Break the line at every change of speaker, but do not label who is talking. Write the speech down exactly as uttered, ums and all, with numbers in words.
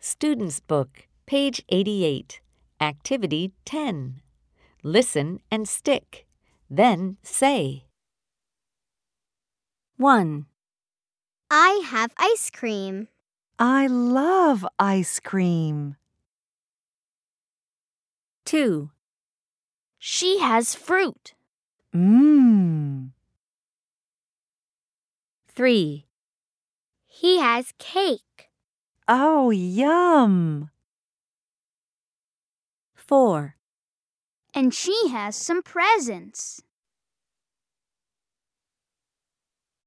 Student's Book, page eighty-eight, Activity ten. Listen and stick. Then say.
one.
I have ice cream.
I love ice cream. two.
She has fruit.
Mmm.
three.
He has cake.
Oh, yum.
four.
And she has some presents.